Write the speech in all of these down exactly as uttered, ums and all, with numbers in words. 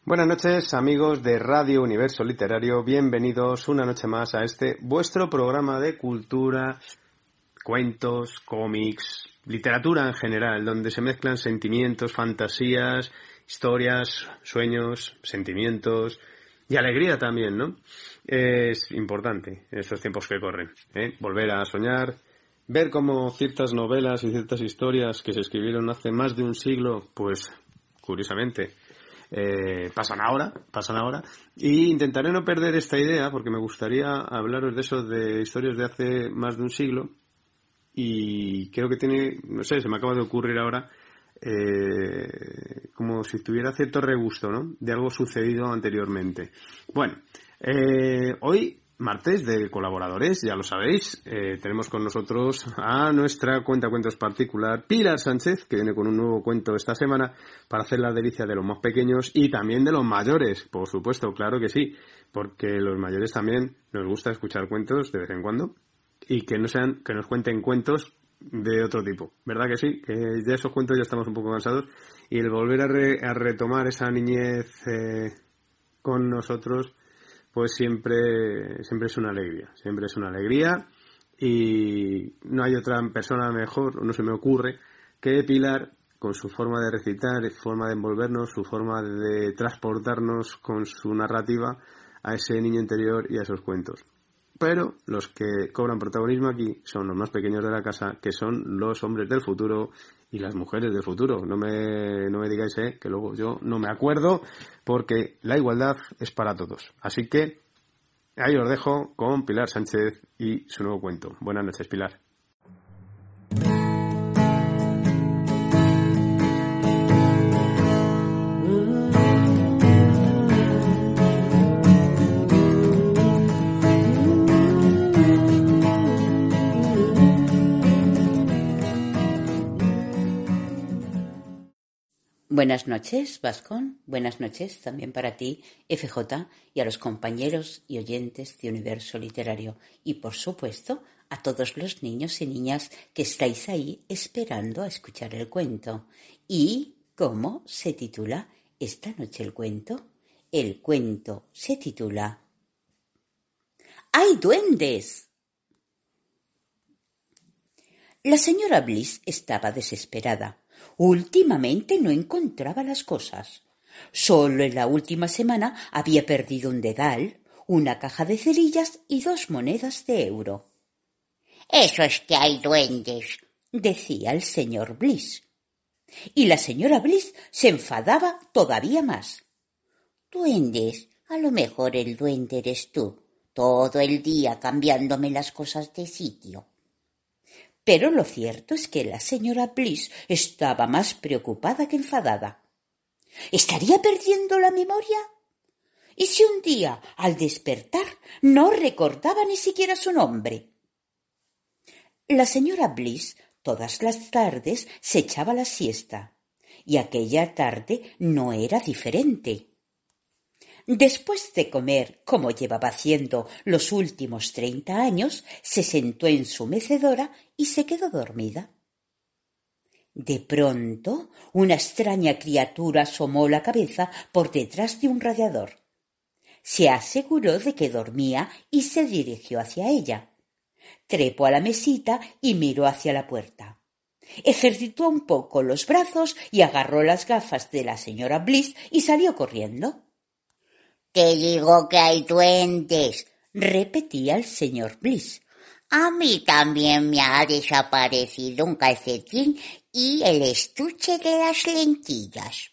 Buenas noches, amigos de Radio Universo Literario. Bienvenidos una noche más a este vuestro programa de cultura, cuentos, cómics, literatura en general, donde se mezclan sentimientos, fantasías, historias, sueños, sentimientos y alegría también, ¿no? Es importante en estos tiempos que corren, ¿eh? Volver a soñar, ver cómo ciertas novelas y ciertas historias que se escribieron hace más de un siglo, pues, curiosamente, Eh, pasan ahora, pasan ahora, y intentaré no perder esta idea porque me gustaría hablaros de eso, de historias de hace más de un siglo, y creo que tiene, no sé, se me acaba de ocurrir ahora, eh, como si tuviera cierto regusto, ¿no?, de algo sucedido anteriormente. Bueno, eh, hoy, martes de colaboradores, ya lo sabéis, eh, tenemos con nosotros a nuestra cuentacuentos particular, Pilar Sánchez, que viene con un nuevo cuento esta semana para hacer la delicia de los más pequeños y también de los mayores, por supuesto, claro que sí, porque los mayores también nos gusta escuchar cuentos de vez en cuando y que no sean, que nos cuenten cuentos de otro tipo, ¿verdad que sí? Que ya esos cuentos ya estamos un poco cansados y el volver a, re, a retomar esa niñez eh, con nosotros, pues siempre siempre es una alegría, siempre es una alegría y no hay otra persona mejor, o no se me ocurre, que Pilar, con su forma de recitar, su forma de envolvernos, su forma de transportarnos con su narrativa a ese niño interior y a esos cuentos. Pero los que cobran protagonismo aquí son los más pequeños de la casa, que son los hombres del futuro y las mujeres del futuro. No me, no me digáis, eh, que luego yo no me acuerdo, porque la igualdad es para todos. Así que ahí os dejo con Pilar Sánchez y su nuevo cuento. Buenas noches, Pilar. Buenas noches, Vascón. Buenas noches también para ti, F J, y a los compañeros y oyentes de Universo Literario. Y, por supuesto, a todos los niños y niñas que estáis ahí esperando a escuchar el cuento. ¿Y cómo se titula esta noche el cuento? El cuento se titula ¡Hay duendes! La señora Bliss estaba desesperada. Últimamente no encontraba las cosas. Solo en la última semana había perdido un dedal, una caja de cerillas y dos monedas de euro. «Eso es que hay duendes», decía el señor Bliss. Y la señora Bliss se enfadaba todavía más. «Duendes, a lo mejor el duende eres tú, todo el día cambiándome las cosas de sitio». Pero lo cierto es que la señora Bliss estaba más preocupada que enfadada. ¿Estaría perdiendo la memoria? ¿Y si un día, al despertar, no recordaba ni siquiera su nombre? La señora Bliss todas las tardes se echaba la siesta, y aquella tarde no era diferente. Después de comer, como llevaba haciendo los últimos treinta años, se sentó en su mecedora y se quedó dormida. De pronto, una extraña criatura asomó la cabeza por detrás de un radiador. Se aseguró de que dormía y se dirigió hacia ella. Trepó a la mesita y miró hacia la puerta. Ejercitó un poco los brazos y agarró las gafas de la señora Bliss y salió corriendo. «Te digo que hay duendes», repetía el señor Bliss. «A mí también me ha desaparecido un calcetín y el estuche de las lentillas».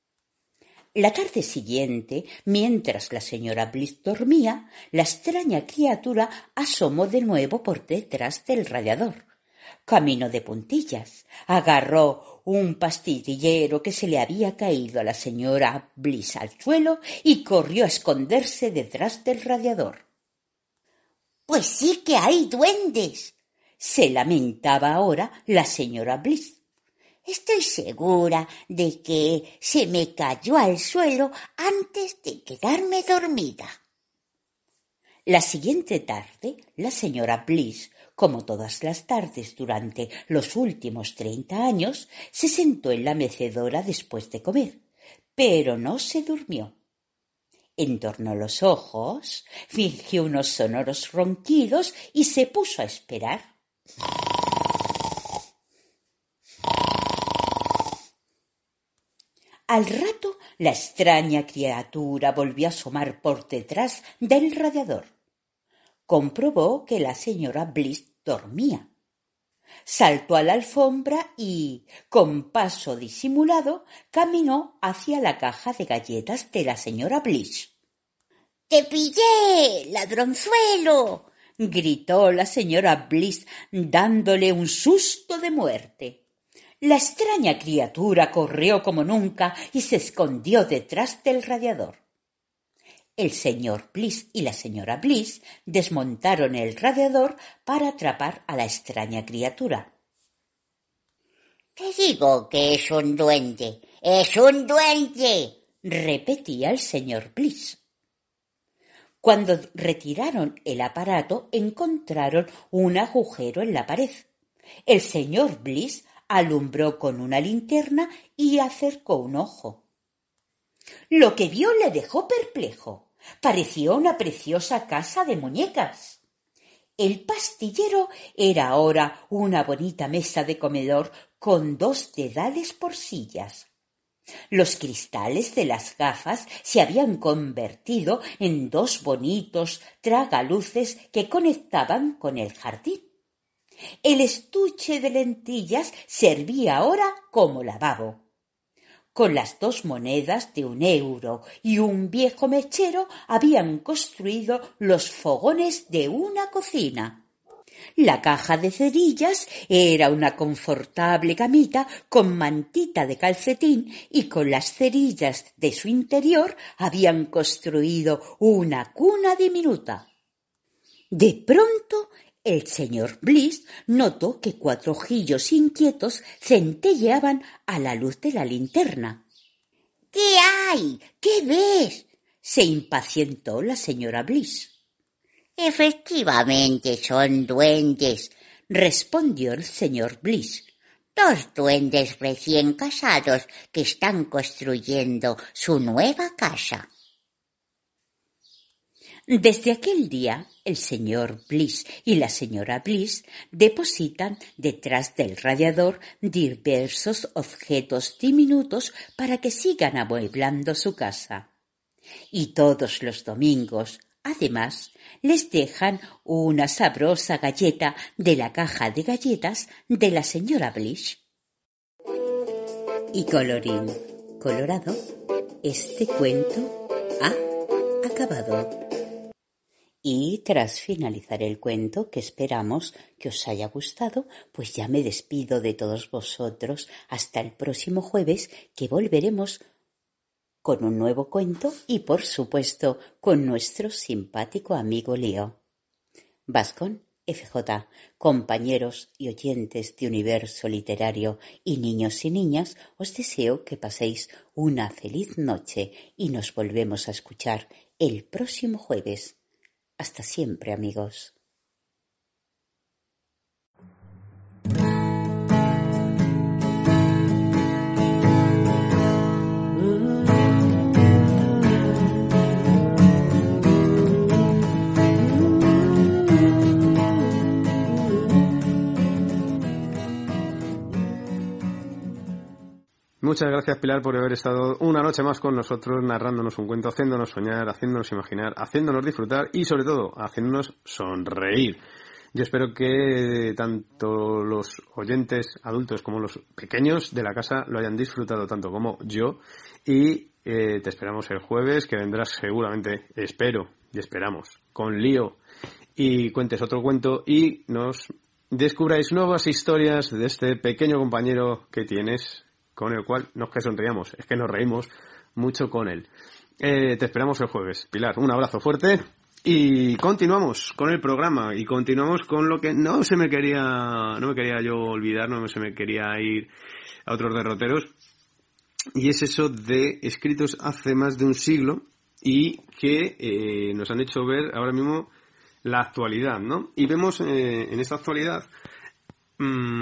La tarde siguiente, mientras la señora Bliss dormía, la extraña criatura asomó de nuevo por detrás del radiador. Caminó de puntillas, agarró un pastillero que se le había caído a la señora Bliss al suelo y corrió a esconderse detrás del radiador. «Pues sí que hay duendes», se lamentaba ahora la señora Bliss. «Estoy segura de que se me cayó al suelo antes de quedarme dormida». La siguiente tarde, la señora Bliss, como todas las tardes durante los últimos treinta años, se sentó en la mecedora después de comer, pero no se durmió. entornó los ojos, fingió unos sonoros ronquidos y se puso a esperar. Al rato, la extraña criatura volvió a asomar por detrás del radiador. Comprobó que la señora Bliss dormía. Saltó a la alfombra y, con paso disimulado, caminó hacia la caja de galletas de la señora Bliss. —¡Te pillé, ladronzuelo! —gritó la señora Bliss, dándole un susto de muerte. La extraña criatura corrió como nunca y se escondió detrás del radiador. El señor Bliss y la señora Bliss desmontaron el radiador para atrapar a la extraña criatura. —Te digo que es un duende, es un duende —repetía el señor Bliss. Cuando retiraron el aparato, encontraron un agujero en la pared. El señor Bliss alumbró con una linterna y acercó un ojo. Lo que vio le dejó perplejo. Pareció una preciosa casa de muñecas. El pastillero era ahora una bonita mesa de comedor con dos dedales por sillas. Los cristales de las gafas se habían convertido en dos bonitos tragaluces que conectaban con el jardín. El estuche de lentillas servía ahora como lavabo. Con las dos monedas de un euro y un viejo mechero habían construido los fogones de una cocina. La caja de cerillas era una confortable camita con mantita de calcetín y con las cerillas de su interior habían construido una cuna diminuta. De pronto, el señor Bliss notó que cuatro ojillos inquietos centelleaban a la luz de la linterna. —¿Qué hay? ¿Qué ves? —se impacientó la señora Bliss. —Efectivamente son duendes —respondió el señor Bliss—, dos duendes recién casados que están construyendo su nueva casa. Desde aquel día, el señor Bliss y la señora Bliss depositan detrás del radiador diversos objetos diminutos para que sigan amueblando su casa. Y todos los domingos, además, les dejan una sabrosa galleta de la caja de galletas de la señora Bliss. Y colorín colorado, este cuento ha acabado. Y tras finalizar el cuento, que esperamos que os haya gustado, pues ya me despido de todos vosotros hasta el próximo jueves, que volveremos con un nuevo cuento y, por supuesto, con nuestro simpático amigo Leo. Vascón F J, compañeros y oyentes de Universo Literario y niños y niñas, os deseo que paséis una feliz noche y nos volvemos a escuchar el próximo jueves. Hasta siempre, amigos. Muchas gracias, Pilar, por haber estado una noche más con nosotros, narrándonos un cuento, haciéndonos soñar, haciéndonos imaginar, haciéndonos disfrutar y, sobre todo, haciéndonos sonreír. Yo espero que tanto los oyentes adultos como los pequeños de la casa lo hayan disfrutado tanto como yo. Y eh, te esperamos el jueves, que vendrás seguramente, espero y esperamos, con Lío, y cuentes otro cuento y nos descubráis nuevas historias de este pequeño compañero que tienes, con el cual no es que sonriamos, es que nos reímos mucho con él. Eh, te esperamos el jueves. Pilar, un abrazo fuerte y continuamos con el programa y continuamos con lo que no se me quería, no me quería yo olvidar, no se me quería ir a otros derroteros, y es eso de escritos hace más de un siglo y que eh, nos han hecho ver ahora mismo la actualidad, ¿no? Y vemos eh, en esta actualidad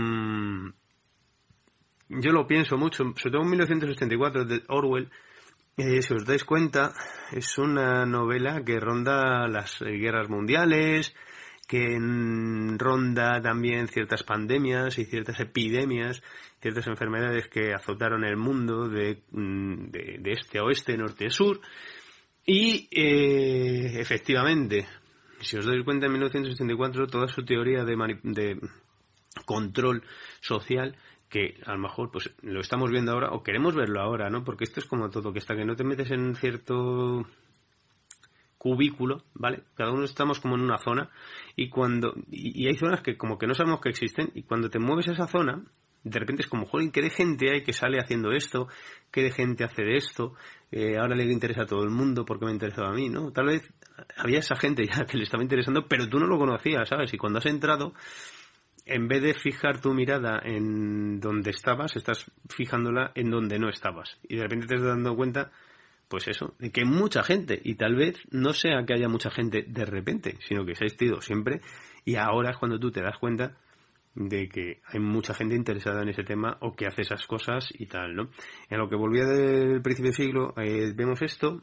mmm, yo lo pienso mucho, sobre todo en mil novecientos ochenta y cuatro de Orwell, Eh, si os dais cuenta, es una novela que ronda las eh, guerras mundiales, que mm, ronda también ciertas pandemias y ciertas epidemias, ciertas enfermedades que azotaron el mundo de, mm, de, de este a oeste, norte a sur. Y eh, efectivamente, si os dais cuenta, en mil novecientos ochenta y cuatro toda su teoría de, mani- de control social, que a lo mejor pues lo estamos viendo ahora o queremos verlo ahora, ¿no? Porque esto es como todo, que hasta que no te metes en cierto cubículo, ¿vale? Cada uno estamos como en una zona y cuando y, y hay zonas que como que no sabemos que existen y cuando te mueves a esa zona, de repente es como, joder, ¿qué de gente hay que sale haciendo esto? ¿Qué de gente hace de esto? Eh, ahora le interesa a todo el mundo porque me interesaba a mí, ¿no? Tal vez había esa gente ya que le estaba interesando, pero tú no lo conocías, ¿sabes? Y cuando has entrado, en vez de fijar tu mirada en donde estabas, estás fijándola en donde no estabas. Y de repente te estás dando cuenta, pues eso, de que hay mucha gente. Y tal vez no sea que haya mucha gente de repente, sino que se ha existido siempre. Y ahora es cuando tú te das cuenta de que hay mucha gente interesada en ese tema o que hace esas cosas y tal, ¿no? En lo que volvía del principio del siglo, eh, vemos esto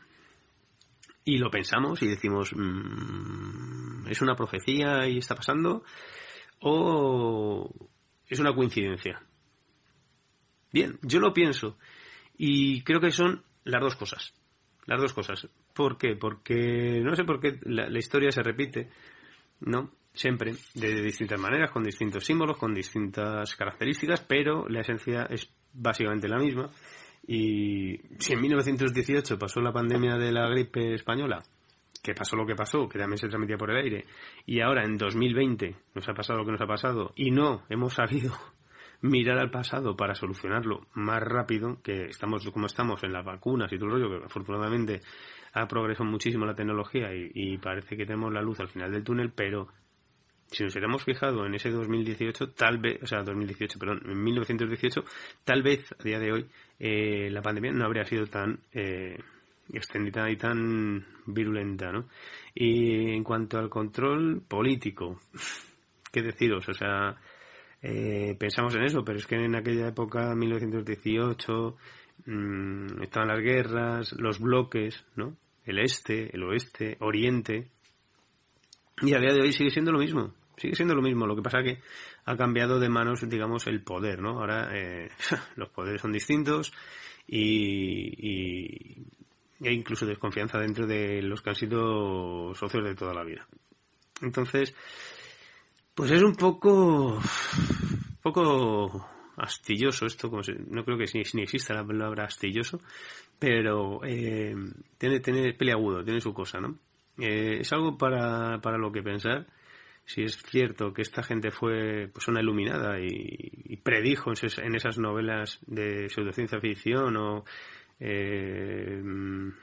y lo pensamos y decimos, mmm, ¿es una profecía y está pasando? ¿O es una coincidencia? Bien, yo lo pienso y creo que son las dos cosas. Las dos cosas. ¿Por qué? Porque no sé por qué la, la historia se repite, ¿no? Siempre, de distintas maneras, con distintos símbolos, con distintas características, pero la esencia es básicamente la misma. Y si en mil novecientos dieciocho pasó la pandemia de la gripe española, que pasó lo que pasó, que también se transmitía por el aire, y ahora en dos mil veinte nos ha pasado lo que nos ha pasado, y no hemos sabido mirar al pasado para solucionarlo más rápido, que estamos como estamos en las vacunas y todo el rollo, que afortunadamente ha progresado muchísimo la tecnología y, y parece que tenemos la luz al final del túnel, pero si nos hubiéramos fijado en ese dos mil dieciocho, tal vez, o sea, dos mil dieciocho, perdón, en mil novecientos dieciocho, tal vez a día de hoy eh, la pandemia no habría sido tan eh, extendida y tan virulenta, ¿no? Y en cuanto al control político, ¿qué deciros? O sea, eh, pensamos en eso, pero es que en aquella época, mil novecientos dieciocho, mmm, estaban las guerras, los bloques, ¿no? El este, el oeste, oriente, y a día de hoy sigue siendo lo mismo. Sigue siendo lo mismo, lo que pasa que ha cambiado de manos, digamos, el poder, ¿no? Ahora eh, los poderes son distintos y, y hay incluso desconfianza dentro de los que han sido socios de toda la vida. Entonces, pues es un poco, poco astilloso esto, como si, no creo que ni, ni exista la palabra astilloso, pero eh, tiene, tiene peliagudo, tiene su cosa, ¿no? Eh, es algo para, para lo que pensar. Si es cierto que esta gente fue pues una iluminada y, y predijo en, ses, en esas novelas de pseudociencia ficción o eh, no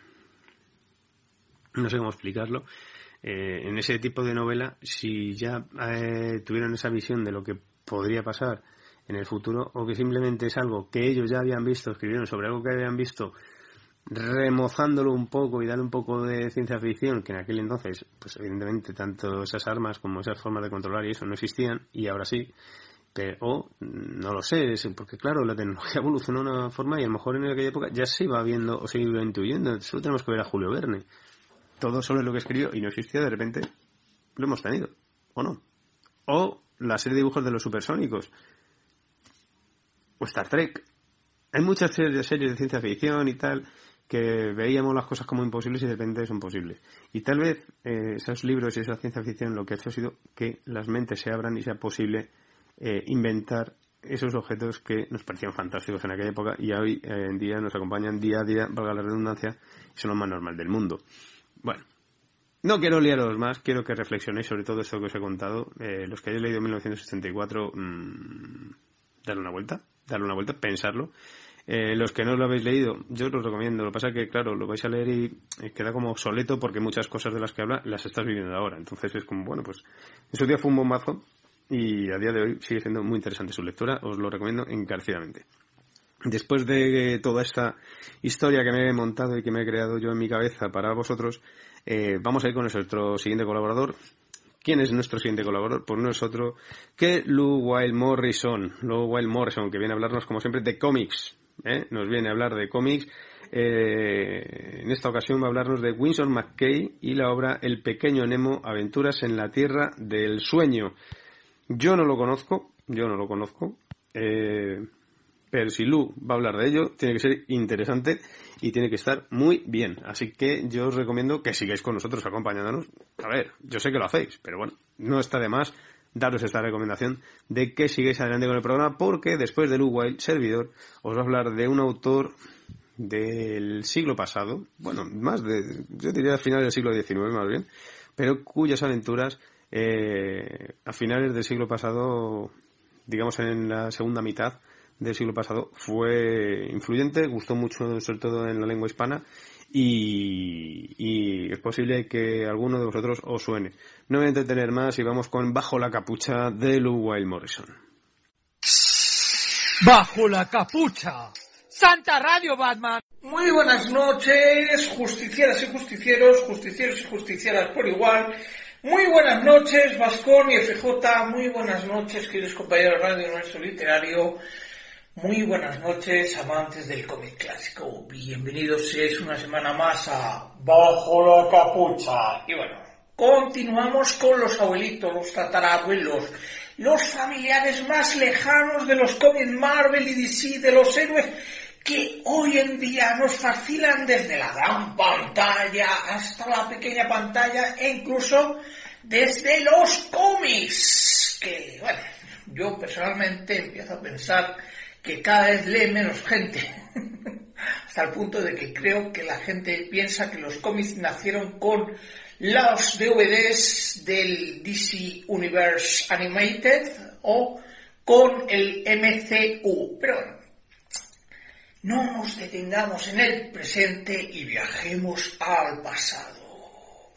sé cómo explicarlo, eh, en ese tipo de novela, si ya eh, tuvieron esa visión de lo que podría pasar en el futuro, o que simplemente es algo que ellos ya habían visto, escribieron sobre algo que habían visto, remozándolo un poco y darle un poco de ciencia ficción, que en aquel entonces, pues evidentemente tanto esas armas como esas formas de controlar y eso no existían, y ahora sí, pero o, no lo sé, porque claro, la tecnología evolucionó de una forma y a lo mejor en aquella época ya se iba viendo o se iba intuyendo. Solo tenemos que ver a Julio Verne, todo sobre lo que escribió y no existía, de repente lo hemos tenido, o no, o la serie de dibujos de los supersónicos, o Star Trek. Hay muchas series de ciencia ficción y tal que veíamos las cosas como imposibles y de repente son posibles. Y tal vez eh, esos libros y esa ciencia ficción lo que ha hecho ha sido que las mentes se abran y sea posible eh, inventar esos objetos que nos parecían fantásticos en aquella época y hoy eh, en día nos acompañan día a día, valga la redundancia, y son lo más normal del mundo. Bueno, no quiero liaros más, quiero que reflexionéis sobre todo esto que os he contado. Eh, los que hayáis leído mil novecientos ochenta y cuatro, mmm, darle una vuelta, darle una vuelta, pensarlo. Eh, los que no lo habéis leído, yo os lo recomiendo. Lo que pasa es que, claro, lo vais a leer y eh, queda como obsoleto porque muchas cosas de las que habla las estás viviendo ahora. Entonces es como, bueno, pues en su día fue un bombazo y a día de hoy sigue siendo muy interesante su lectura. Os lo recomiendo encarecidamente. Después de toda esta historia que me he montado y que me he creado yo en mi cabeza para vosotros, eh, vamos a ir con nuestro siguiente colaborador. ¿Quién es nuestro siguiente colaborador? Pues no es otro que Lou Weil Morrison. Lou Weil Morrison, que viene a hablarnos, como siempre, de cómics. ¿Eh? Nos viene a hablar de cómics Eh, en esta ocasión va a hablarnos de Winsor McCay y la obra El pequeño Nemo, aventuras en la tierra del sueño. Yo no lo conozco, yo no lo conozco, eh, pero si Lu va a hablar de ello, tiene que ser interesante y tiene que estar muy bien. Así que yo os recomiendo que sigáis con nosotros acompañándonos. A ver, yo sé que lo hacéis, pero bueno, no está de más daros esta recomendación de que sigáis adelante con el programa, porque después de Lu Wild, servidor, os va a hablar de un autor del siglo pasado, bueno, más de, yo diría a finales del siglo diecinueve más bien, pero cuyas aventuras eh, a finales del siglo pasado, digamos en la segunda mitad del siglo pasado, fue influyente, gustó mucho sobre todo en la lengua hispana y, y es posible que alguno de vosotros os suene. No voy a entretener más y vamos con Bajo la capucha de Lew Wild Morrison. Bajo la capucha, Santa Radio Batman. Muy buenas noches, justicieras y justicieros, justicieros y justicieras por igual. Muy buenas noches, Vascón y F J. Muy buenas noches, queridos compañeros de Radio Universo Literario. Muy buenas noches, amantes del cómic clásico. Bienvenidos es una semana más a Bajo la capucha. Y bueno, continuamos con los abuelitos, los tatarabuelos, los familiares más lejanos de los cómics Marvel y D C, de los héroes que hoy en día nos fascinan desde la gran pantalla hasta la pequeña pantalla e incluso desde los cómics. Que, bueno, yo personalmente empiezo a pensar que cada vez lee menos gente, hasta el punto de que creo que la gente piensa que los cómics nacieron con los D V Ds del D C Universe Animated o con el M C U. Pero bueno, no nos detengamos en el presente y viajemos al pasado.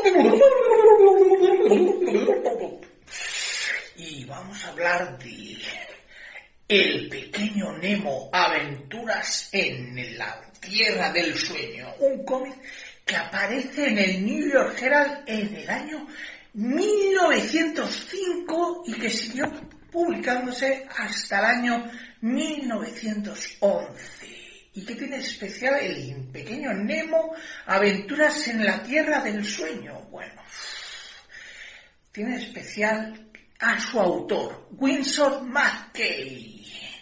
Y vamos a hablar de El pequeño Nemo, aventuras en la tierra del sueño. Un cómic que aparece en el New York Herald en el año mil novecientos cinco y que siguió publicándose hasta el año mil novecientos once. ¿Y qué tiene especial El pequeño Nemo, aventuras en la tierra del sueño? Bueno, tiene especial a su autor, Winsor McCay,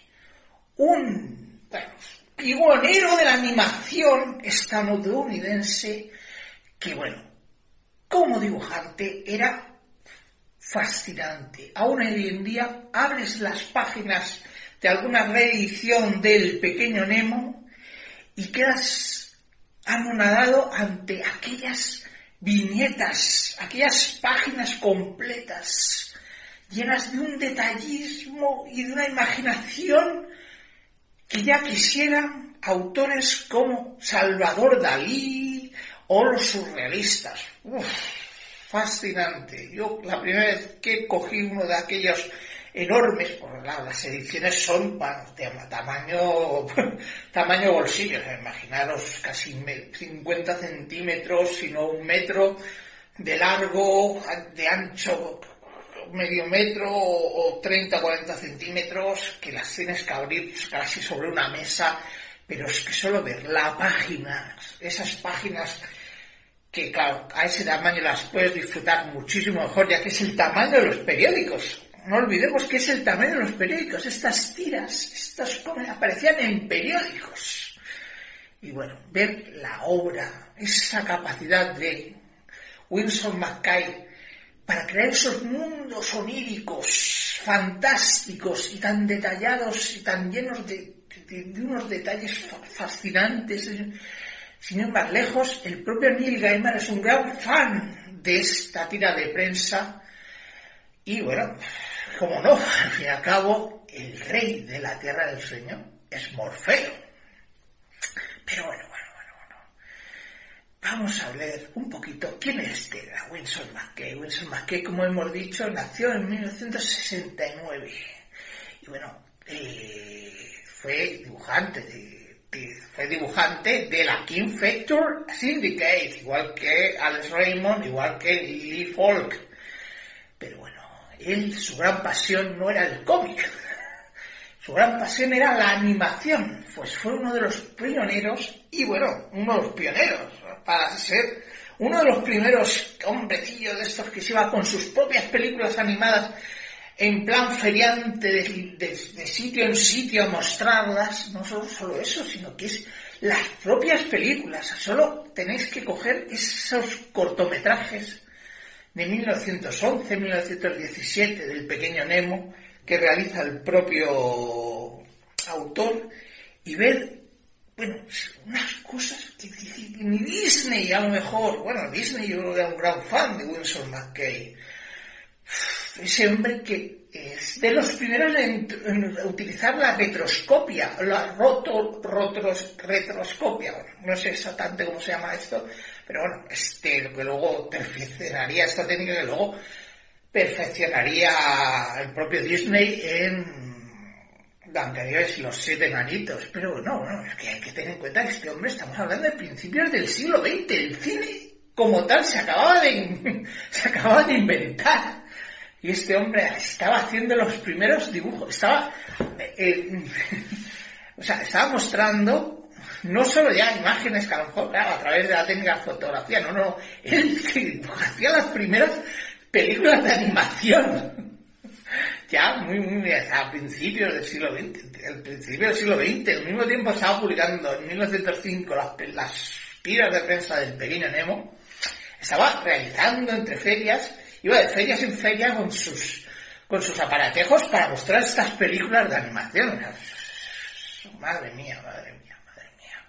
un bueno, pionero de la animación estadounidense que, bueno, como dibujante era fascinante. Aún hoy en día abres las páginas de alguna reedición del Pequeño Nemo y quedas anonadado ante aquellas viñetas, aquellas páginas completas llenas de un detallismo y de una imaginación que ya quisieran autores como Salvador Dalí o los surrealistas. Uf, fascinante. Yo la primera vez que cogí uno de aquellos enormes, por las ediciones son para tamaño tamaño bolsillo, imaginaros casi cincuenta centímetros, sino un metro de largo, de ancho medio metro o treinta, cuarenta centímetros, que las tienes que abrir casi sobre una mesa, pero es que solo ver la página, esas páginas que claro, a ese tamaño las puedes disfrutar muchísimo mejor, ya que es el tamaño de los periódicos. No olvidemos que es el tamaño de los periódicos, estas tiras, estas cosas aparecían en periódicos. Y bueno, ver la obra, esa capacidad de Winsor McCay para crear esos mundos oníricos, fantásticos y tan detallados y tan llenos de, de, de unos detalles fascinantes. Sin ir más lejos, el propio Neil Gaiman es un gran fan de esta tira de prensa y bueno, como no, al fin y al cabo, el rey de la Tierra del Sueño es Morfeo. Pero bueno, bueno, bueno, bueno. Vamos a ver un poquito quién es este Winsor McCay. Winsor McCay, como hemos dicho, nació en mil novecientos sesenta y nueve. Y bueno, eh, fue dibujante de, de, fue dibujante de la King Feature Syndicate, igual que Alex Raymond, igual que Lee Falk. Pero bueno, él, su gran pasión no era el cómic. Su gran pasión era la animación, pues fue uno de los pioneros, y bueno, uno de los pioneros, para ser uno de los primeros hombrecillos de estos que se iba con sus propias películas animadas en plan feriante de, de, de sitio en sitio a mostrarlas. No solo, solo eso, sino que es las propias películas. Solo tenéis que coger esos cortometrajes de mil novecientos once, mil novecientos diecisiete, del Pequeño Nemo, que realiza el propio autor, y ver, bueno, unas cosas que, que, que ni Disney, a lo mejor, bueno, Disney yo era un gran fan de Winsor McCay, ese hombre que es de los primeros en, en utilizar la retroscopia, la roto, rotros, retroscopia, bueno, no sé exactamente cómo se llama esto, pero bueno, este, que luego perfeccionaría esta técnica, que luego perfeccionaría el propio Disney en Blancanieves y los siete enanitos. Pero no, no, es que hay que tener en cuenta que este hombre, estamos hablando de principios del siglo veinte, el cine como tal se acababa de, se acababa de inventar, y este hombre estaba haciendo los primeros dibujos, estaba, eh, o sea, estaba mostrando no solo ya imágenes que a lo mejor, claro, a través de la técnica de fotografía, no, no, él hacía las primeras películas de animación, ya muy, muy a principios del siglo veinte, el principio del siglo veinte, al mismo tiempo estaba publicando en mil novecientos cinco las, las tiras de prensa del Pequeño Nemo, estaba realizando entre ferias, iba de ferias en ferias con sus, con sus aparatejos para mostrar estas películas de animación. Madre mía, madre mía, madre mía.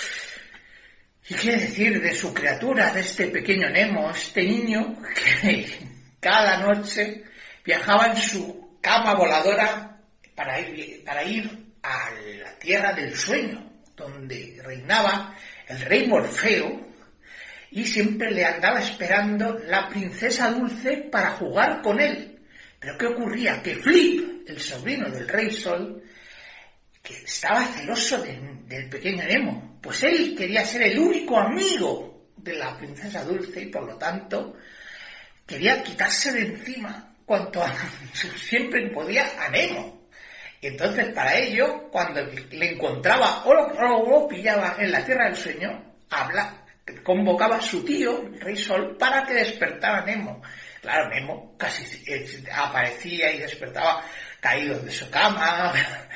¿Y qué decir de su criatura, de este Pequeño Nemo, este niño que cada noche viajaba en su cama voladora para ir, para ir a la tierra del sueño, donde reinaba el rey Morfeo, y siempre le andaba esperando la princesa Dulce para jugar con él? Pero ¿qué ocurría? Que Flip, el sobrino del Rey Sol, que estaba celoso de, del Pequeño Nemo, pues él quería ser el único amigo de la princesa Dulce, y por lo tanto quería quitarse de encima cuanto a, siempre podía a Nemo. Y entonces para ello, cuando le encontraba o lo, o lo pillaba en la tierra del sueño, habla, convocaba a su tío, el Rey Sol, para que despertara a Nemo. Claro, Nemo casi aparecía y despertaba caído de su cama,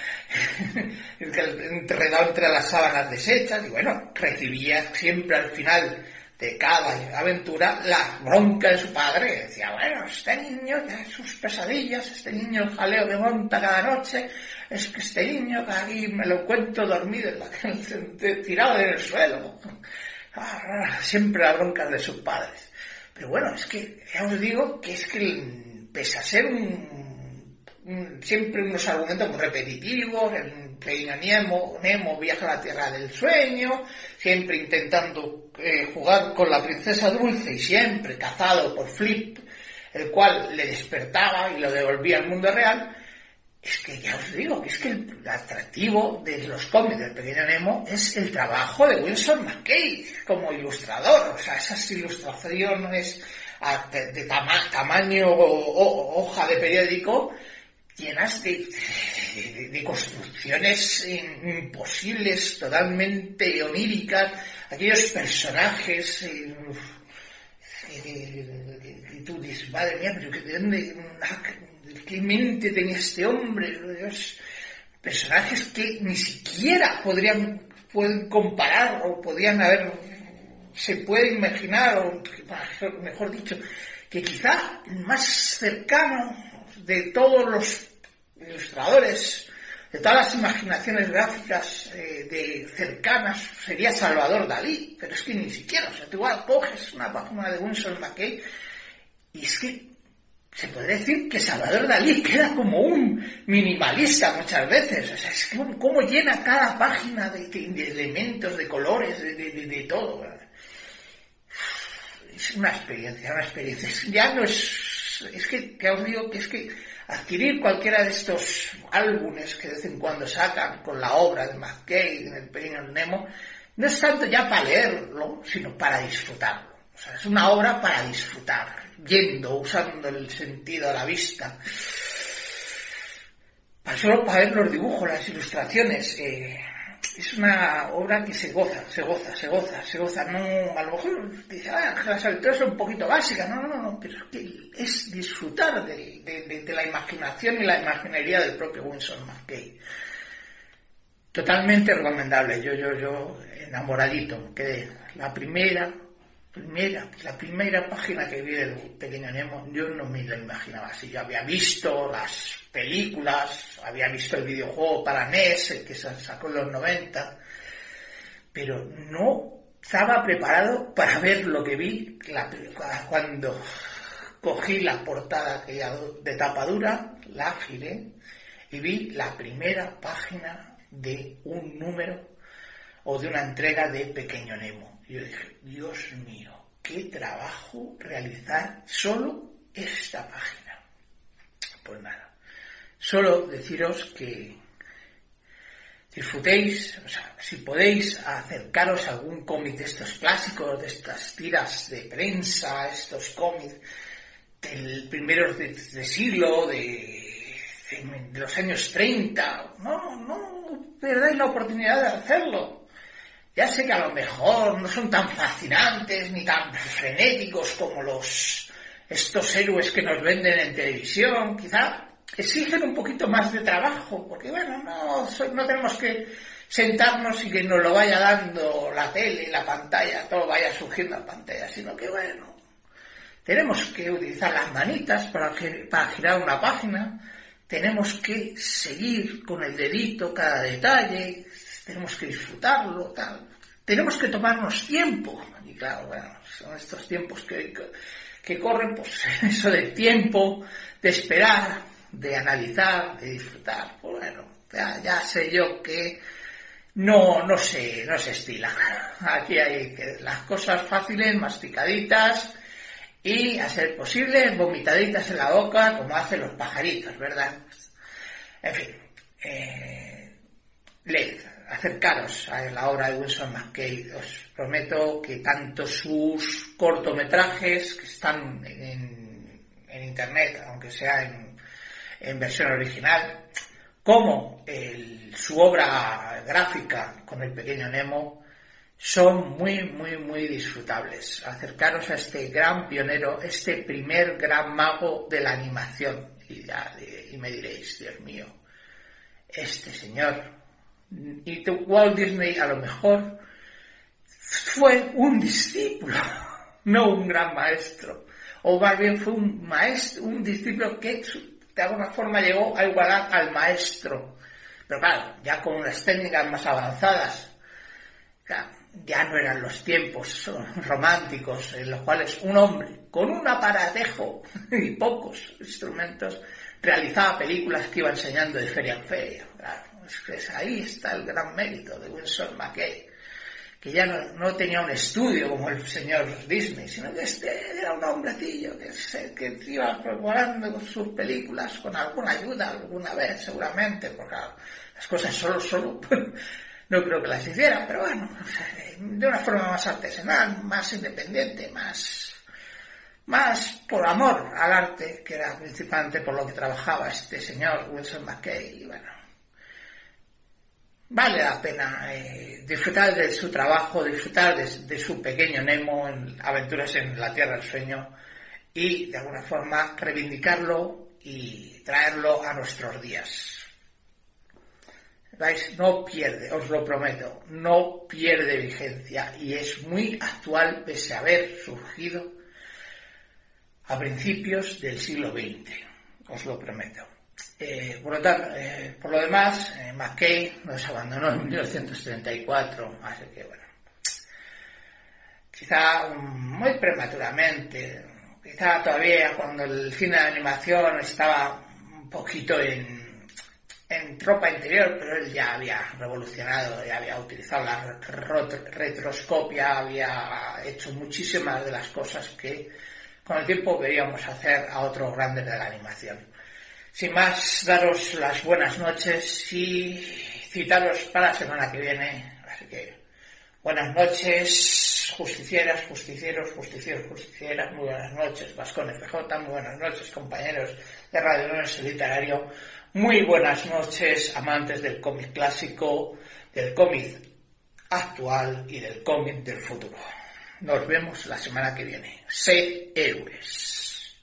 enredado entre las sábanas deshechas, y bueno, recibía siempre al final de cada aventura la bronca de su padre. Decía, bueno, este niño, ya sus pesadillas, este niño, el jaleo que monta cada noche, es que este niño que aquí me lo encuentro dormido, en la, tirado en el suelo. Siempre las broncas de sus padres. Pero bueno, es que ya os digo que es que pese a ser un, un, siempre unos argumentos muy repetitivos, el Pequeño Nemo, Nemo viaja a la tierra del sueño, siempre intentando eh, jugar con la princesa Dulce y siempre cazado por Flip, el cual le despertaba y lo devolvía al mundo real. Es que ya os digo que es que el atractivo de los cómics del Pequeño Nemo es el trabajo de Winsor McCay como ilustrador. O sea, esas ilustraciones de, de tama, tamaño o, o, hoja de periódico llenas de, de, de construcciones imposibles, totalmente oníricas, aquellos personajes eh, y tú dices, madre mía, pero que de dónde... ¿Qué mente tenía este hombre? Dios, personajes que ni siquiera podrían pueden comparar o podían haber, se puede imaginar, o mejor dicho, que quizá el más cercano de todos los ilustradores, de todas las imaginaciones gráficas eh, de cercanas, sería Salvador Dalí, pero es que ni siquiera, o sea, tú igual coges una página de Winsor McCay y es que se podría decir que Salvador Dalí queda como un minimalista muchas veces. O sea, es que cómo llena cada página de, de, de elementos, de colores, de, de, de, de todo, ¿verdad? Es una experiencia, una experiencia. Ya no es... Es que, ya os digo que es que adquirir cualquiera de estos álbumes que de vez en cuando sacan con la obra de McCay en el Pequeño Nemo, no es tanto ya para leerlo, sino para disfrutarlo. O sea, es una obra para disfrutar, viendo, usando el sentido a la vista. para solo para ver los dibujos, las ilustraciones. Eh, es una obra que se goza, se goza, se goza, se goza. No, a lo mejor dice, ah, las aventuras son un poquito básicas. No, no, no, pero es que es disfrutar de, de, de, de la imaginación y la imaginería del propio Winsor McCay. Totalmente recomendable. Yo, yo, yo, enamoradito. Que la primera, primera, la primera página que vi del Pequeño Nemo, yo no me la imaginaba así. Yo había visto las películas, había visto el videojuego para N E S, el que se sacó en los noventa, pero no estaba preparado para ver lo que vi la, cuando cogí la portada aquella de tapa dura, la giré y vi la primera página de un número o de una entrega de Pequeño Nemo. Y yo dije, Dios mío, qué trabajo realizar solo esta página. Pues nada, solo deciros que disfrutéis, o sea, si podéis acercaros a algún cómic de estos clásicos, de estas tiras de prensa, estos cómics del primeros de, de siglo, de, de, de los años treinta, no, no perdáis la oportunidad de hacerlo. Ya sé que a lo mejor no son tan fascinantes ni tan frenéticos como los estos héroes que nos venden en televisión, quizá exigen un poquito más de trabajo, porque bueno, no, no tenemos que sentarnos y que nos lo vaya dando la tele, la pantalla, todo vaya surgiendo en pantalla, sino que bueno, tenemos que utilizar las manitas para, para girar una página, tenemos que seguir con el dedito cada detalle, tenemos que disfrutarlo, tal, tenemos que tomarnos tiempo, y claro, bueno, son estos tiempos que, que, que corren, pues eso de tiempo, de esperar, de analizar, de disfrutar, pues bueno, ya, ya sé yo que no, no se, no se estila. Aquí hay que las cosas fáciles, masticaditas y, a ser posible, vomitaditas en la boca, como hacen los pajaritos, ¿verdad? En fin, eh, leed, acercaros a la obra de Winsor McCay. Os prometo que tanto sus cortometrajes, que están en, en internet, aunque sea en en versión original, como el, su obra gráfica con el Pequeño Nemo, son muy, muy, muy disfrutables. Acercaros a este gran pionero, este primer gran mago de la animación, y, ya, y me diréis, Dios mío, este señor, y Walt Disney a lo mejor fue un discípulo, no un gran maestro, o más bien fue un maestro, un discípulo que de alguna forma llegó a igualar al maestro, pero claro, ya con unas técnicas más avanzadas. Claro, ya no eran los tiempos románticos en los cuales un hombre con un aparatejo y pocos instrumentos realizaba películas que iba enseñando de feria en feria. Claro, es que ahí está el gran mérito de Winsor McCay, que ya no, no tenía un estudio como el señor Disney, sino que este era un hombrecillo que, se, que iba preparando sus películas con alguna ayuda alguna vez, seguramente, porque claro, las cosas solo, solo, no creo que las hiciera, pero bueno, de una forma más artesanal, más independiente, más, más por amor al arte, que era principalmente por lo que trabajaba este señor Winsor McCay, y bueno, vale la pena eh, disfrutar de su trabajo, disfrutar de, de su Pequeño Nemo en Aventuras en la Tierra del Sueño y de alguna forma reivindicarlo y traerlo a nuestros días. ¿Veis? No pierde, os lo prometo, no pierde vigencia y es muy actual pese a haber surgido a principios del siglo veinte, os lo prometo. Eh, por, lo tanto, eh, por lo demás, eh, McCay nos abandonó en mil novecientos treinta y cuatro, así que bueno, quizá um, muy prematuramente, quizá todavía cuando el cine de animación estaba un poquito en, en tropa interior, pero él ya había revolucionado, ya había utilizado la retroscopia, había hecho muchísimas de las cosas que con el tiempo veíamos hacer a otros grandes de la animación. Sin más, daros las buenas noches y citaros para la semana que viene. Así que, buenas noches, justicieras, justicieros, justicieros, justicieras. Muy buenas noches, Vascón F J. Muy buenas noches, compañeros de Radio Universo Literario. Muy buenas noches, amantes del cómic clásico, del cómic actual y del cómic del futuro. Nos vemos la semana que viene. Sed héroes.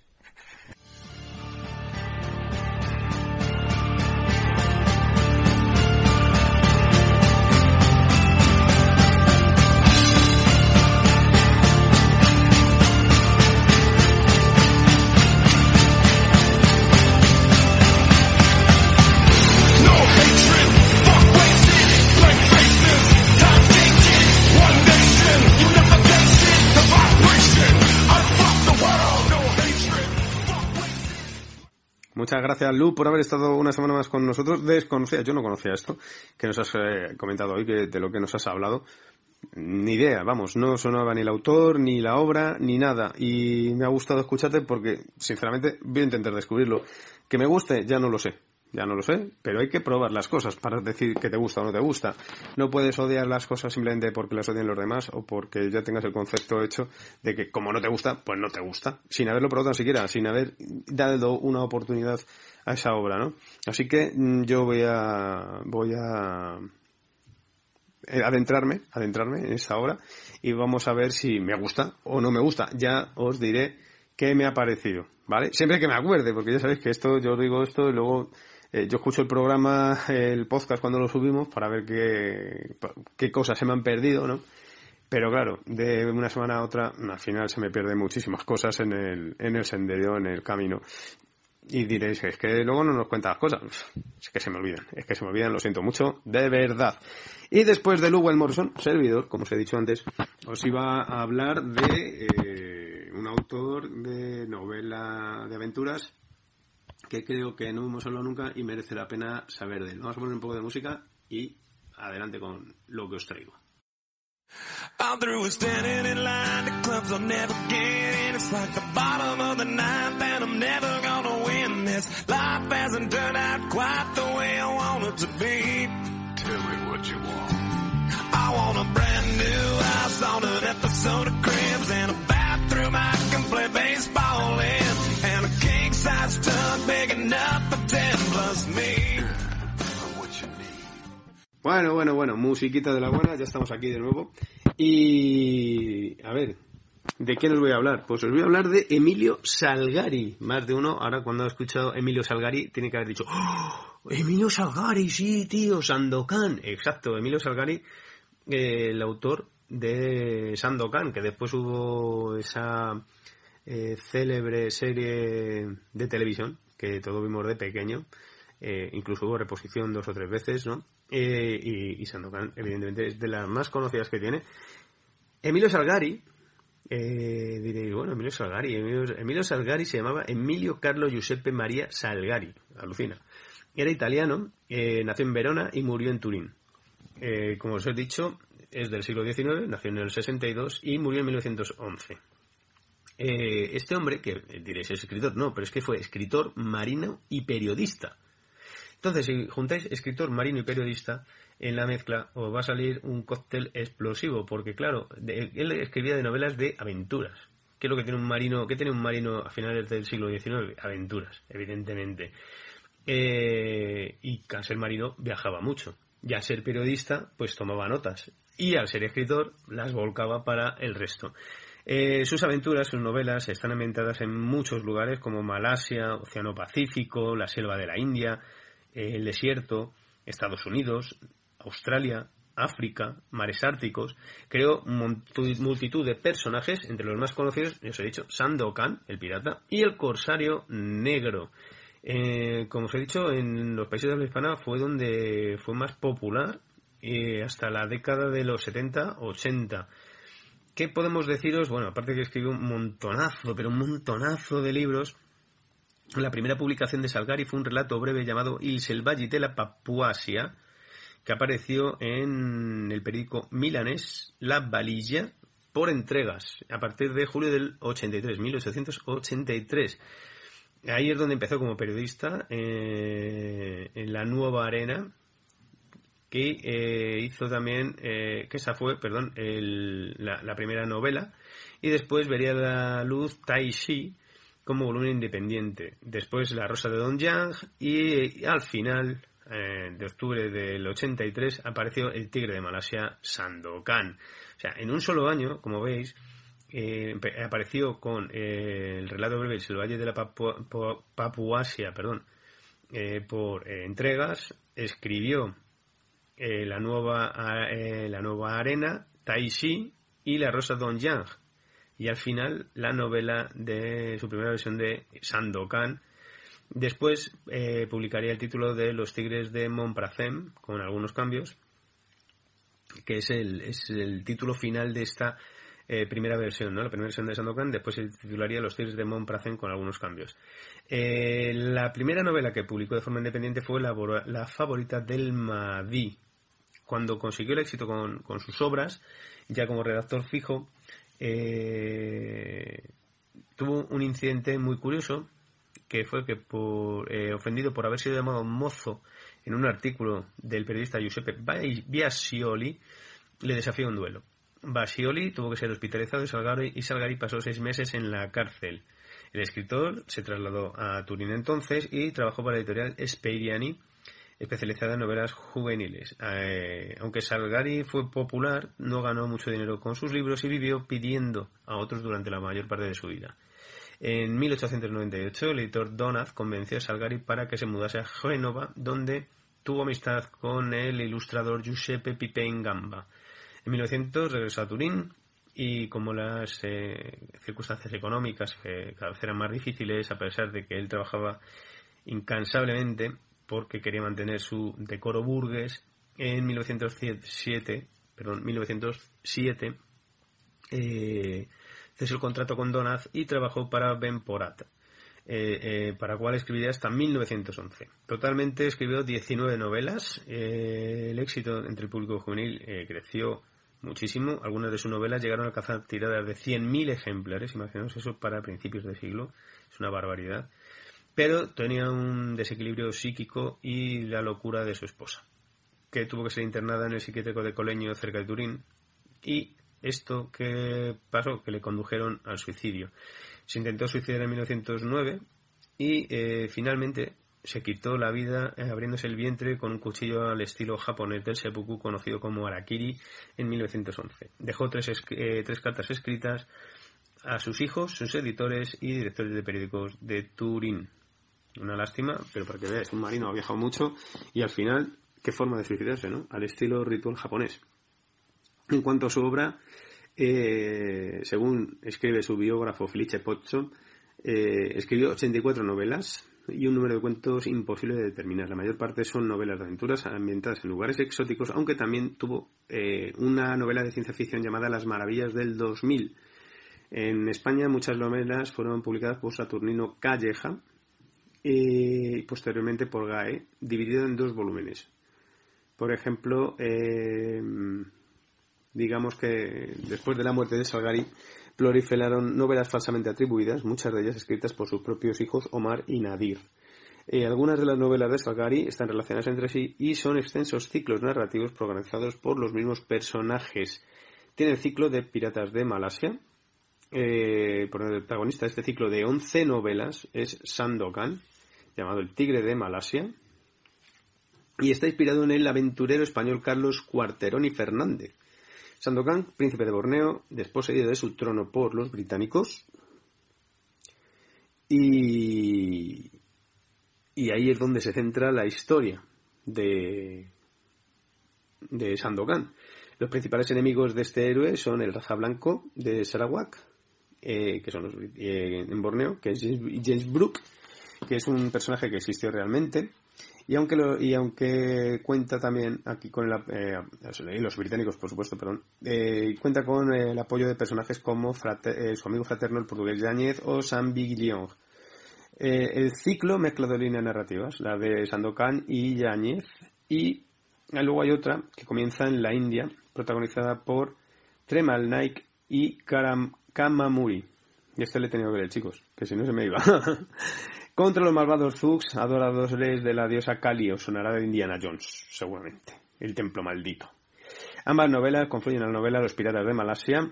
Muchas gracias, Lu, por haber estado una semana más con nosotros. Desconocía, yo no conocía esto que nos has eh, comentado hoy, que de lo que nos has hablado. Ni idea, vamos, no sonaba ni el autor, ni la obra, ni nada. Y me ha gustado escucharte porque, sinceramente, voy a intentar descubrirlo. Que me guste, ya no lo sé. Ya no lo sé, pero hay que probar las cosas para decir que te gusta o no te gusta. No puedes odiar las cosas simplemente porque las odian los demás o porque ya tengas el concepto hecho de que como no te gusta, pues no te gusta. Sin haberlo probado tan siquiera, sin haber dado una oportunidad a esa obra, ¿no? Así que yo voy a voy a adentrarme, adentrarme en esa obra y vamos a ver si me gusta o no me gusta. Ya os diré qué me ha parecido, ¿vale? Siempre que me acuerde, porque ya sabéis que esto, yo os digo esto y luego Eh, yo escucho el programa, el podcast cuando lo subimos para ver qué, qué cosas se me han perdido, ¿no? Pero claro, de una semana a otra, al final se me pierden muchísimas cosas en el, en el sendero, en el camino. Y diréis, es que luego no nos cuentas las cosas. Es que se me olvidan, es que se me olvidan, lo siento mucho, de verdad. Y después de Lewell Morrison, servidor, como os he dicho antes, os iba a hablar de eh, un autor de novela de aventuras que creo que no hemos hablado nunca y merece la pena saber de él. Vamos a poner un poco de música y adelante con lo que os traigo. I'm through with standing in line, the clubs I'll never get in. It's like the bottom of the ninth and I'm never gonna win this. Life hasn't turned out quite the way I want it to be. Tell me what you want. I want a brand new house on an episode of Cribs and a bathroom I can play baseball in. And a king-size tub big enough for ten plus me. Bueno, bueno, bueno, musiquita de la buena, ya estamos aquí de nuevo. Y, a ver, ¿de quién os voy a hablar? Pues os voy a hablar de Emilio Salgari. Más de uno, ahora cuando ha escuchado Emilio Salgari, tiene que haber dicho, ¡oh! Emilio Salgari, sí, tío, Sandokan. Exacto, Emilio Salgari, eh, el autor de Sandokan, que después hubo esa eh, célebre serie de televisión que todos vimos de pequeño. Eh, incluso hubo reposición dos o tres veces, ¿no? Eh, y, y Sandokan, evidentemente, es de las más conocidas que tiene. Emilio Salgari, eh, diréis, bueno, Emilio Salgari, Emilio, Emilio Salgari se llamaba Emilio Carlo Giuseppe Maria Salgari, alucina. Era italiano, eh, nació en Verona y murió en Turín. Eh, como os he dicho, es del siglo diecinueve, nació en el sesenta y dos y murió en mil novecientos once. Eh, este hombre, que diréis, es escritor, no, pero es que fue escritor, marino y periodista. Entonces, si juntáis escritor, marino y periodista, en la mezcla os va a salir un cóctel explosivo, porque claro, de, él escribía de novelas de aventuras. ¿Qué es lo que tiene un marino? ¿Qué tiene un marino a finales del siglo diecinueve? Aventuras, evidentemente. Eh, y al ser marino viajaba mucho. Y al ser periodista, pues tomaba notas. Y al ser escritor, las volcaba para el resto. Eh, sus aventuras, sus novelas, están ambientadas en muchos lugares como Malasia, Océano Pacífico, la selva de la India, el desierto, Estados Unidos, Australia, África, mares árticos. Creó multitud de personajes, entre los más conocidos, ya os he dicho, Sandokan, el pirata, y el corsario negro. Eh, como os he dicho, en los países de habla hispana fue donde fue más popular eh, hasta la década de los setenta ochenta. ¿Qué podemos deciros? Bueno, aparte que escribió un montonazo, pero un montonazo de libros. La primera publicación de Salgari fue un relato breve llamado Il Selvaggi della Papuasia, que apareció en el periódico milanés La Valiglia por entregas, a partir de julio del ochenta y tres, mil ochocientos ochenta y tres. Ahí es donde empezó como periodista, eh, en La Nueva Arena, que eh, hizo también, eh, que esa fue, perdón, el, la, la primera novela, y después vería la luz Tai Chi, como volumen independiente. Después La Rosa de Don Yang y, y al final eh, de octubre del ochenta y tres apareció El Tigre de Malasia, Sandokan. O sea, en un solo año, como veis, eh, apareció con eh, el relato breve El Valle de la Papu- Papu- Papuasia, perdón, eh, por eh, entregas, escribió eh, la nueva eh, la nueva arena, Taixi y La Rosa de Don Yang. Y al final, la novela de su primera versión de Sandokan. Después eh, publicaría el título de Los Tigres de Montparnasse, con algunos cambios, que es el, es el título final de esta eh, primera versión, ¿no? La primera versión de Sandokan. Después se titularía Los Tigres de Montparnasse, con algunos cambios. Eh, la primera novela que publicó de forma independiente fue La, la Favorita del Mahdi. Cuando consiguió el éxito con, con sus obras, ya como redactor fijo, Eh, tuvo un incidente muy curioso, que fue que por, eh, ofendido por haber sido llamado mozo en un artículo del periodista Giuseppe Biasioli, le desafió un duelo. Biasioli tuvo que ser hospitalizado y Salgari, y Salgari pasó seis meses en la cárcel. El escritor se trasladó a Turín entonces y trabajó para la editorial Speriani, especializada en novelas juveniles. Eh, aunque Salgari fue popular, no ganó mucho dinero con sus libros y vivió pidiendo a otros durante la mayor parte de su vida. En mil ochocientos noventa y ocho, el editor Donat convenció a Salgari para que se mudase a Génova, donde tuvo amistad con el ilustrador Giuseppe Pipin Gamba. En mil novecientos regresó a Turín y, como las eh, circunstancias económicas que cada vez eran más difíciles, a pesar de que él trabajaba incansablemente porque quería mantener su decoro burgués, en mil novecientos siete, perdón, mil novecientos siete eh, cesó el contrato con Donat y trabajó para Ben Porat, eh, eh, para el cual escribiría hasta mil novecientos once. Totalmente escribió diecinueve novelas. Eh, el éxito entre el público juvenil eh, creció muchísimo. Algunas de sus novelas llegaron a alcanzar tiradas de cien mil ejemplares. Imaginaos eso para principios de siglo. Es una barbaridad. Pero tenía un desequilibrio psíquico y la locura de su esposa, que tuvo que ser internada en el psiquiátrico de Colegno, cerca de Turín, y esto que pasó, que le condujeron al suicidio. Se intentó suicidar en mil novecientos nueve y eh, finalmente se quitó la vida eh, abriéndose el vientre con un cuchillo al estilo japonés del seppuku, conocido como harakiri, en mil novecientos once. Dejó tres, eh, tres cartas escritas a sus hijos, sus editores y directores de periódicos de Turín. Una lástima, pero para que veáis, un marino ha viajado mucho y al final, qué forma de suicidarse, ¿no? Al estilo ritual japonés. En cuanto a su obra, eh, según escribe su biógrafo Felice Pozzo, eh, escribió ochenta y cuatro novelas y un número de cuentos imposible de determinar. La mayor parte son novelas de aventuras ambientadas en lugares exóticos, aunque también tuvo eh, una novela de ciencia ficción llamada Las Maravillas del dos mil. En España muchas novelas fueron publicadas por Saturnino Calleja y posteriormente por Gae, dividido en dos volúmenes. Por ejemplo, eh, digamos que después de la muerte de Salgari proliferaron novelas falsamente atribuidas, muchas de ellas escritas por sus propios hijos Omar y Nadir. Eh, algunas de las novelas de Salgari están relacionadas entre sí y son extensos ciclos narrativos protagonizados por los mismos personajes. Tiene el ciclo de Piratas de Malasia. Eh, por el protagonista de este ciclo de once novelas es Sandokan, llamado El Tigre de Malasia, y está inspirado en el aventurero español Carlos Cuarterón Fernández. Sandokan, príncipe de Borneo, desposeído de su trono por los británicos, y, y ahí es donde se centra la historia de, de Sandokan. Los principales enemigos de este héroe son el Raja Blanco de Sarawak, eh, que son los, eh, en Borneo, que es James Brooke, que es un personaje que existió realmente, y aunque lo, y aunque cuenta también aquí con el, eh, los británicos, por supuesto, perdón, eh, cuenta con el apoyo de personajes como frater, eh, su amigo fraterno el portugués Yáñez o Sam Biguillon. Eh, el ciclo mezcla dos líneas narrativas, la de Sandokan y Yáñez, y luego hay otra que comienza en la India, protagonizada por Tremal Naik y Karam, Kamamuri. Y este le he tenido que ver, chicos, que si no se me iba. Contra los malvados Thugs, adoradores de la diosa Kali, os sonará de Indiana Jones, seguramente. El templo maldito. Ambas novelas confluyen en la novela Los Piratas de Malasia,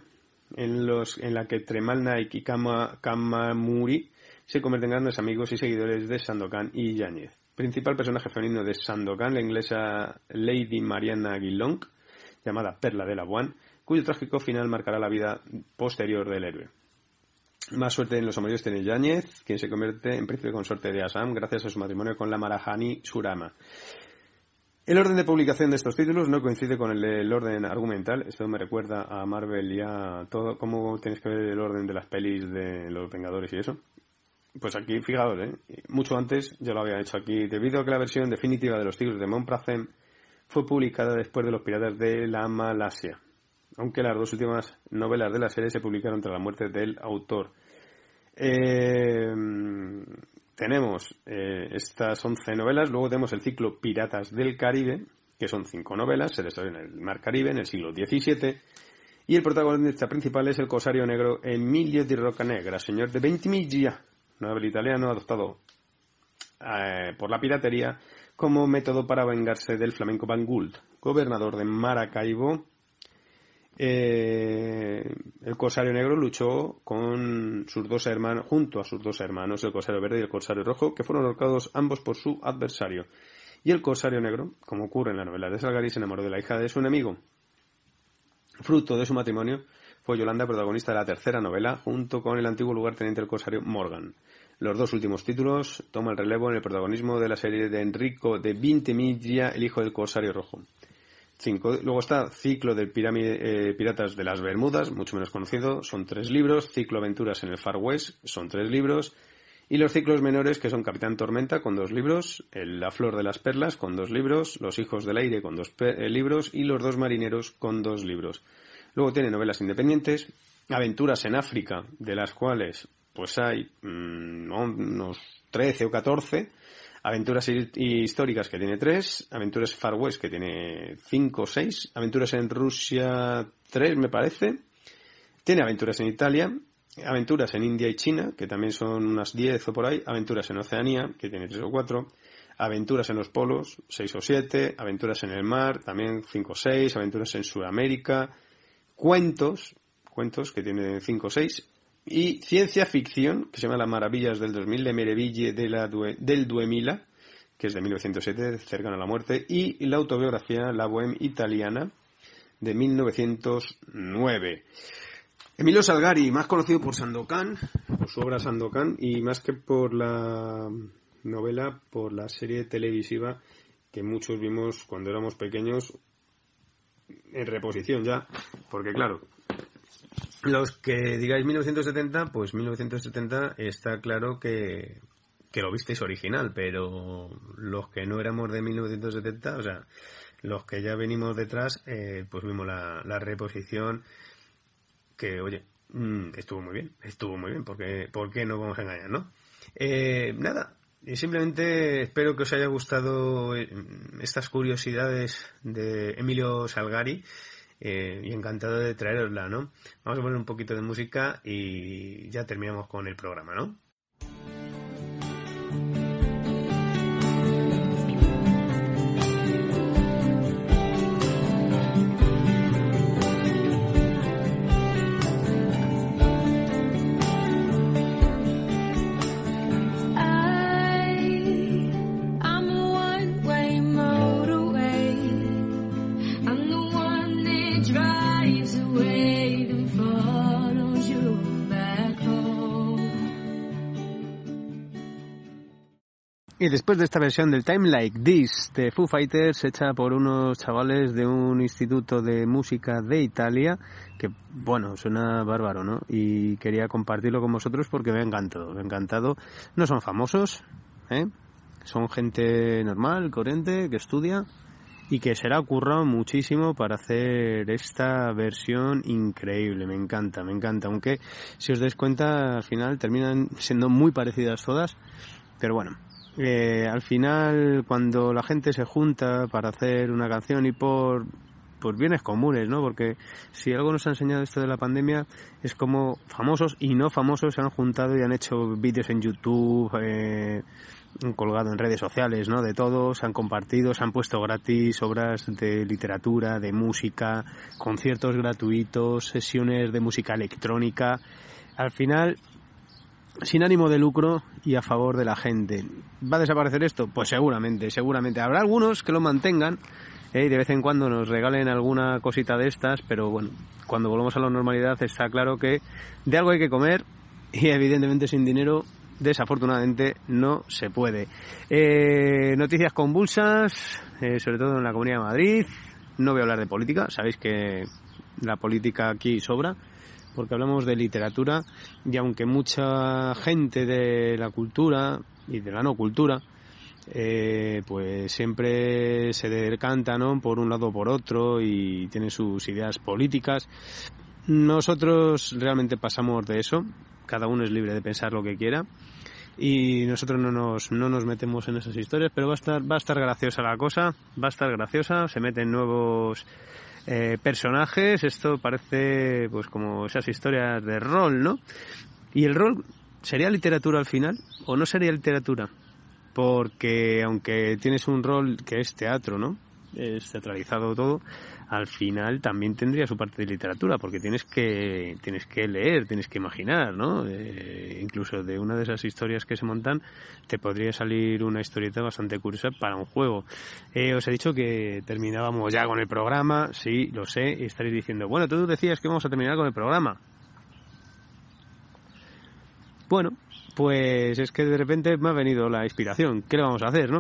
en, los, en la que Tremal Naik y Kama, Kamamuri se convierten en grandes amigos y seguidores de Sandokan y Yáñez. Principal personaje femenino de Sandokan, la inglesa Lady Mariana Geelong, llamada Perla de Labuan, cuyo trágico final marcará la vida posterior del héroe. Más suerte en los amoríos tiene Yáñez, quien se convierte en príncipe consorte de Assam gracias a su matrimonio con la Marahani Surama. El orden de publicación de estos títulos no coincide con el del orden argumental. Esto me recuerda a Marvel y a todo, cómo tienes que ver el orden de las pelis de los Vengadores y eso. Pues aquí, fijaos, ¿eh? Mucho antes ya lo había hecho aquí, debido a que la versión definitiva de los Tigres de Montparnasse fue publicada después de Los Piratas de la Malasia, aunque las dos últimas novelas de la serie se publicaron tras la muerte del autor. Eh, tenemos eh, estas once novelas, luego tenemos el ciclo Piratas del Caribe, que son cinco novelas, se desarrollan en el Mar Caribe en el siglo diecisiete, y el protagonista principal es el corsario negro Emilio di Roccanegra, señor de Ventimiglia, noble italiano adoptado eh, por la piratería como método para vengarse del flamenco Van Guld, gobernador de Maracaibo. Eh, el corsario negro luchó con sus dos hermanos, junto a sus dos hermanos, el corsario verde y el corsario rojo, que fueron ahorcados ambos por su adversario. Y el corsario negro, como ocurre en la novela de Salgari, se enamoró de la hija de su enemigo. Fruto de su matrimonio fue Yolanda, protagonista de la tercera novela, junto con el antiguo lugarteniente del corsario Morgan. Los dos últimos títulos toman el relevo en el protagonismo de la serie de Enrico de Ventimiglia, el hijo del corsario rojo. Cinco. Luego está Ciclo de Pirámide, eh, Piratas de las Bermudas, mucho menos conocido, son tres libros. Ciclo Aventuras en el Far West, son tres libros. Y los ciclos menores, que son Capitán Tormenta, con dos libros, el La Flor de las Perlas, con dos libros, Los Hijos del Aire, con dos eh, libros, y Los Dos Marineros, con dos libros. Luego tiene novelas independientes, Aventuras en África, de las cuales pues hay mmm, unos trece o catorce, Aventuras históricas, que tiene tres, Aventuras Far West, que tiene cinco o seis, Aventuras en Rusia, tres me parece, tiene Aventuras en Italia, Aventuras en India y China, que también son unas diez o por ahí, Aventuras en Oceanía, que tiene tres o cuatro, Aventuras en los polos, seis o siete, Aventuras en el mar, también cinco o seis, Aventuras en Sudamérica, cuentos, cuentos que tiene cinco o seis, y ciencia ficción, que se llama Las Maravillas del dos mil, de Meraviglie de la Due, del Duemila, que es de mil novecientos siete, cercano a la muerte, y la autobiografía La Bohème Italiana, de mil novecientos nueve. Emilio Salgari, más conocido por Sandokan, por su obra Sandokan, y más que por la novela, por la serie televisiva que muchos vimos cuando éramos pequeños, en reposición ya, porque claro, los que digáis mil novecientos setenta, pues mil novecientos setenta está claro que, que lo visteis original, pero los que no éramos de mil novecientos setenta, o sea, los que ya venimos detrás, eh, pues vimos la, la reposición, que oye, mmm, estuvo muy bien, estuvo muy bien, porque ¿por qué no vamos a engañar, no? Eh, nada, y simplemente espero que os haya gustado estas curiosidades de Emilio Salgari, eh, y encantado de traerosla, ¿no? Vamos a poner un poquito de música y ya terminamos con el programa, ¿no? Y después de esta versión del Time Like This de Foo Fighters, hecha por unos chavales de un instituto de música de Italia, que bueno, suena bárbaro, ¿no? Y quería compartirlo con vosotros porque me ha encantado, me ha encantado. No son famosos, ¿eh? Son gente normal, corriente, que estudia y que se le ha currado muchísimo para hacer esta versión increíble. Me encanta, me encanta. Aunque, si os dais cuenta, al final terminan siendo muy parecidas todas, pero bueno. Eh, al final, cuando la gente se junta para hacer una canción y por pues bienes comunes, ¿no? Porque si algo nos ha enseñado esto de la pandemia es como famosos y no famosos se han juntado y han hecho vídeos en YouTube, eh, colgado en redes sociales, ¿no? De todo, se han compartido, se han puesto gratis obras de literatura, de música, conciertos gratuitos, sesiones de música electrónica. Al final, sin ánimo de lucro y a favor de la gente. ¿Va a desaparecer esto? Pues seguramente, seguramente. Habrá algunos que lo mantengan, ¿eh? Y de vez en cuando nos regalen alguna cosita de estas, pero bueno, cuando volvamos a la normalidad está claro que de algo hay que comer y evidentemente sin dinero desafortunadamente no se puede. Eh, noticias convulsas, eh, sobre todo en la Comunidad de Madrid. No voy a hablar de política, sabéis que la política aquí sobra, porque hablamos de literatura y aunque mucha gente de la cultura y de la no cultura eh, pues siempre se decanta, ¿no?, por un lado o por otro y tiene sus ideas políticas, nosotros realmente pasamos de eso. Cada uno es libre de pensar lo que quiera y nosotros no nos no nos metemos en esas historias, pero va a estar va a estar graciosa la cosa, va a estar graciosa, se meten nuevos eh, personajes, esto parece pues como esas historias de rol, ¿no? Y el rol, ¿sería literatura al final o no sería literatura? Porque aunque tienes un rol que es teatro, ¿no?, es teatralizado todo, al final también tendría su parte de literatura, porque tienes que tienes que leer, tienes que imaginar, ¿no? Eh, incluso de una de esas historias que se montan te podría salir una historieta bastante curiosa para un juego. Eh, os he dicho que terminábamos ya con el programa, sí, lo sé, y estaréis diciendo, bueno, tú decías que vamos a terminar con el programa. Bueno, pues es que de repente me ha venido la inspiración. ¿Qué le vamos a hacer, no?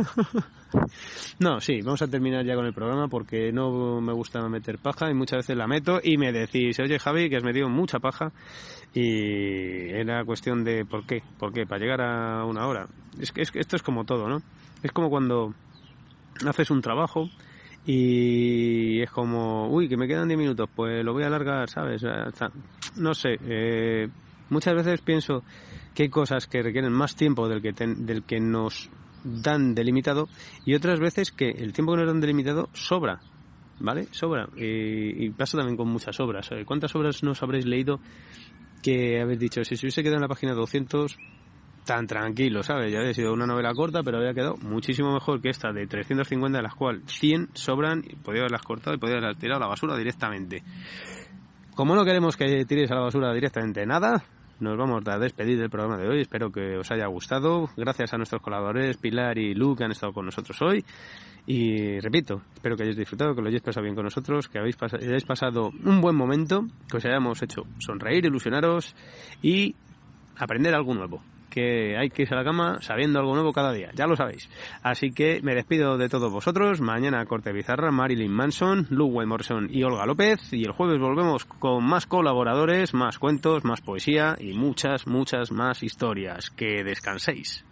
No, sí, vamos a terminar ya con el programa porque no me gusta meter paja y muchas veces la meto y me decís, oye Javi, que has metido mucha paja, y era cuestión de ¿por qué? ¿Por qué? Para llegar a una hora. Es que, es que esto es como todo, ¿no? Es como cuando haces un trabajo y es como, uy, que me quedan diez minutos, pues lo voy a alargar, ¿sabes? No sé, eh, muchas veces pienso que hay cosas que requieren más tiempo del que, ten, del que nos dan delimitado y otras veces que el tiempo que nos dan delimitado sobra, ¿vale? Sobra. Y, y pasa también con muchas obras. ¿Cuántas obras nos habréis leído que habéis dicho, si se hubiese quedado en la página doscientos, tan tranquilo, ¿sabes? Ya había sido una novela corta, pero había quedado muchísimo mejor que esta de trescientas cincuenta, de las cuales cien sobran y podía haberlas cortado y podía haberlas tirado a la basura directamente. Como no queremos que tiréis a la basura directamente nada, nos vamos a despedir del programa de hoy. Espero que os haya gustado. Gracias a nuestros colaboradores Pilar y Lu, que han estado con nosotros hoy. Y repito, espero que hayáis disfrutado, que lo hayáis pasado bien con nosotros, que habéis pas- hayáis pasado un buen momento, que os hayamos hecho sonreír, ilusionaros y aprender algo nuevo. Que hay que irse a la cama sabiendo algo nuevo cada día, ya lo sabéis. Así que me despido de todos vosotros. Mañana Corte Bizarra, Marilyn Manson, Luke Morrison y Olga López. Y el jueves volvemos con más colaboradores, más cuentos, más poesía y muchas, muchas más historias. Que descanséis.